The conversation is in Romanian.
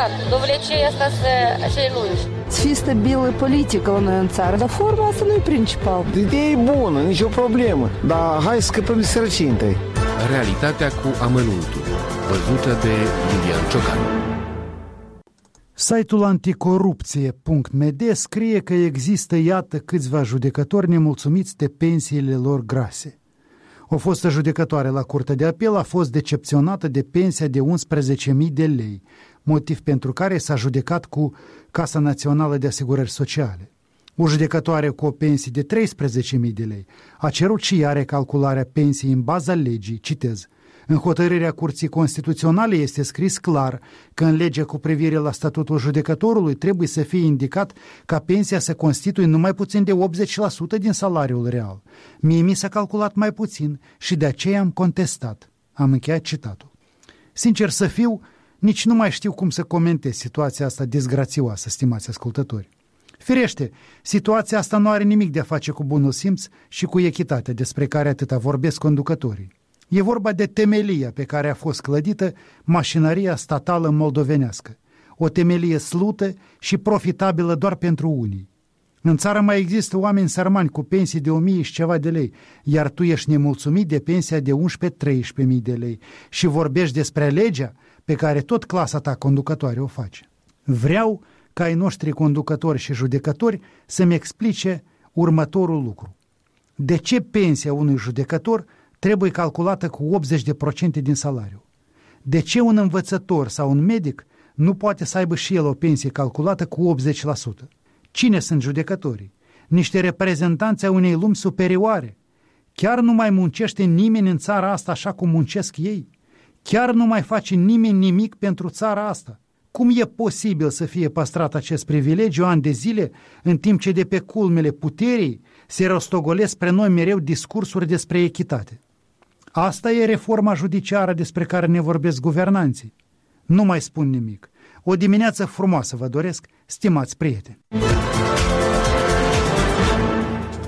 important. Dovlecei asta să lungi. Să fie stabilă politică la noi în țară, dar forma asta nu e principal. Ideea e bună, nicio problemă, dar hai să scăpăm de sărăcie întâi. Realitatea cu amănuntul, văzută de Iulian Ciocan. Site-ul anticorupție.md scrie că există, iată, câțiva judecători nemulțumiți de pensiile lor grase. O fostă judecătoare la Curtea de Apel a fost decepționată de pensia de 11.000 de lei, motiv pentru care s-a judecat cu Casa Națională de Asigurări Sociale. O judecătoare cu o pensie de 13.000 de lei a cerut și ea recalcularea pensiei în baza legii, citez. În hotărârea Curții Constituționale este scris clar că în legea cu privire la statutul judecătorului trebuie să fie indicat ca pensia să constituie numai puțin de 80% din salariul real. Mie mi s-a calculat mai puțin și de aceea am contestat. Am încheiat citatul. Sincer să fiu, nici nu mai știu cum să comentez situația asta disgrațioasă, stimați ascultători. Firește, situația asta nu are nimic de a face cu bunul simț și cu echitatea despre care atâta vorbesc conducătorii. E vorba de temelia pe care a fost clădită mașinăria statală moldovenească, o temelie slută și profitabilă doar pentru unii. În țară mai există oameni sărmani cu pensii de 1.000 și ceva de lei, iar tu ești nemulțumit de pensia de 11-13.000 de lei și vorbești despre legea pe care tot clasa ta conducătoare o face. Vreau ca ai noștri conducători și judecători să-mi explice următorul lucru. De ce pensia unui judecător trebuie calculată cu 80% din salariu? De ce un învățător sau un medic nu poate să aibă și el o pensie calculată cu 80%? Cine sunt judecătorii? Niște reprezentanți ai unei lumi superioare. Chiar nu mai muncește nimeni în țara asta așa cum muncesc ei? Chiar nu mai face nimeni nimic pentru țara asta? Cum e posibil să fie păstrat acest privilegiu ani de zile, în timp ce de pe culmele puterii se rostogolesc spre noi mereu discursuri despre echitate? Asta e reforma judiciară despre care ne vorbesc guvernanții. Nu mai spun nimic. O dimineață frumoasă vă doresc, stimați prieteni!